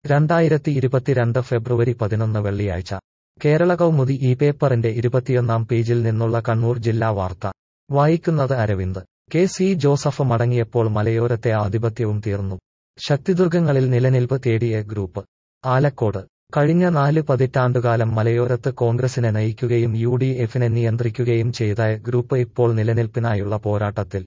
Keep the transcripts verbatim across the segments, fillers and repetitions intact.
രണ്ടായിരത്തി ഇരുപത്തിരണ്ട് ഫെബ്രുവരി പതിനൊന്ന് വെള്ളിയാഴ്ച കേരള കൗമുദി ഈ പേപ്പറിന്റെ ഇരുപത്തിയൊന്നാം പേജിൽ നിന്നുള്ള കണ്ണൂർ ജില്ലാ വാർത്ത വായിക്കുന്നത് അരവിന്ദ്. കെ സി ജോസഫ് മടങ്ങിയപ്പോൾ മലയോരത്തെ ആധിപത്യവും തീർന്നു. ശക്തിദുർഗങ്ങളിൽ നിലനിൽപ്പ് തേടിയ ഗ്രൂപ്പ്. ആലക്കോട്. കഴിഞ്ഞ നാല് പതിറ്റാണ്ടുകാലം മലയോരത്ത് കോൺഗ്രസിനെ നയിക്കുകയും യു ഡി എഫിനെ നിയന്ത്രിക്കുകയും ചെയ്ത ഗ്രൂപ്പ് ഇപ്പോൾ നിലനിൽപ്പിനായുള്ള പോരാട്ടത്തിൽ.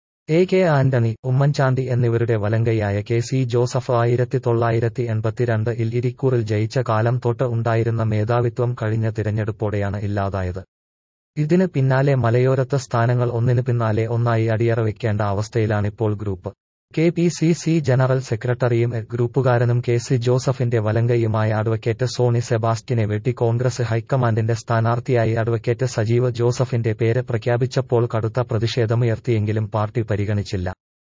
എ കെ ആന്റണി, ഉമ്മൻചാണ്ടി എന്നിവരുടെ വലങ്കയായ കെ സി ജോസഫ് ആയിരത്തി തൊള്ളായിരത്തി എൺപത്തിരണ്ട് ഇൽ ഇരിക്കൂറിൽ ജയിച്ച കാലം തൊട്ട് ഉണ്ടായിരുന്ന മേധാവിത്വം കഴിഞ്ഞ തിരഞ്ഞെടുപ്പോടെയാണ് ഇല്ലാതായത്. ഇതിന് പിന്നാലെ മലയോരത്ത് സ്ഥാനങ്ങൾ ഒന്നിന് പിന്നാലെ ഒന്നായി അടിയറ വെക്കേണ്ട അവസ്ഥയിലാണിപ്പോൾ group. K P C C general സെക്രട്ടറിയും ഗ്രൂപ്പുകാരനും കെ സി ജോസഫിന്റെ വലങ്കയുമായ അഡ്വക്കേറ്റ് സോണി സെബാസ്റ്റ്യനെ വെട്ടി കോൺഗ്രസ് ഹൈക്കമാൻഡിന്റെ സ്ഥാനാർത്ഥിയായി അഡ്വക്കേറ്റ് സജീവ് ജോസഫിന്റെ പേര് പ്രഖ്യാപിച്ചപ്പോൾ കടുത്ത പ്രതിഷേധമുയർത്തിയെങ്കിലും പാർട്ടി പരിഗണിച്ചില്ല.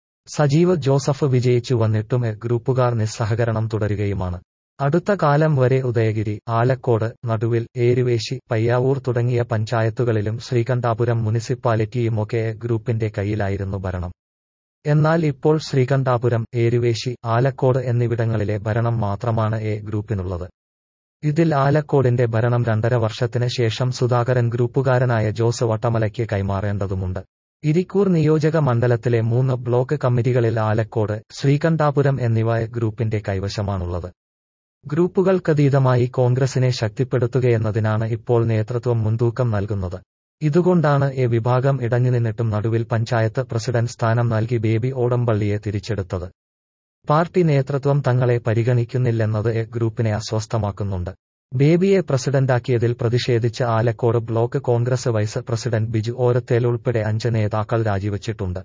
സജീവ് ജോസഫ് വിജയിച്ചു വന്നിട്ടും ഗ്രൂപ്പുകാർ നിസ്സഹകരണം തുടരുകയുമാണ്. അടുത്ത കാലം വരെ ഉദയഗിരി, ആലക്കോട്, നടുവിൽ, ഏരുവേശി, പയ്യാവൂർ തുടങ്ങിയ പഞ്ചായത്തുകളിലും ശ്രീകണ്ഠാപുരം മുനിസിപ്പാലിറ്റിയുമൊക്കെ ഗ്രൂപ്പിന്റെ കയ്യിലായിരുന്നു ഭരണം. എന്നാൽ ഇപ്പോൾ ശ്രീകണ്ഠാപുരം, ഏരുവേശി, ആലക്കോട് എന്നിവിടങ്ങളിലെ ഭരണം മാത്രമാണ് എ ഗ്രൂപ്പിനുള്ളത്. ഇതിൽ ആലക്കോടിന്റെ ഭരണം രണ്ടര വർഷത്തിന് ശേഷം സുധാകരൻ ഗ്രൂപ്പുകാരനായ ജോസ് വട്ടമലയ്ക്ക് കൈമാറേണ്ടതുണ്ട്. ഇരിക്കൂർ നിയോജക മണ്ഡലത്തിലെ മൂന്ന് ബ്ലോക്ക് കമ്മിറ്റികളിൽ ആലക്കോട്, ശ്രീകണ്ഠാപുരം എന്നിവ ഗ്രൂപ്പിന്റെ കൈവശമാണുള്ളത്. ഗ്രൂപ്പുകൾക്കതീതമായി കോൺഗ്രസിനെ ശക്തിപ്പെടുത്തുകയെന്നതിനാണ് ഇപ്പോൾ നേതൃത്വം മുൻതൂക്കം നൽകുന്നത്. ഇതുകൊണ്ടാണ് എ വിഭാഗം ഇടഞ്ഞുനിന്നിട്ടും നടുവിൽ പഞ്ചായത്ത് പ്രസിഡന്റ് സ്ഥാനം നൽകി ബേബി ഓടമ്പള്ളിയെ തിരിച്ചെടുത്തത്. പാർട്ടി നേതൃത്വം തങ്ങളെ പരിഗണിക്കുന്നില്ലെന്നത് എ ഗ്രൂപ്പിനെ അസ്വസ്ഥമാക്കുന്നുണ്ട്. ബേബിയെ പ്രസിഡന്റാക്കിയതിൽ പ്രതിഷേധിച്ച് Alakode block Congress vice president Biju Orathel ഉൾപ്പെടെ അഞ്ച് നേതാക്കൾ രാജിവച്ചിട്ടുണ്ട്.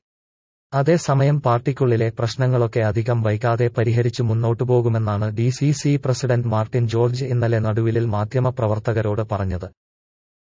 അതേസമയം പാർട്ടിക്കുള്ളിലെ പ്രശ്നങ്ങളൊക്കെ അധികം വൈകാതെ പരിഹരിച്ചു മുന്നോട്ടുപോകുമെന്നാണ് D C C president Martin George ഇന്നലെ നടുവിലിൽ മാധ്യമപ്രവർത്തകരോട് പറഞ്ഞത്.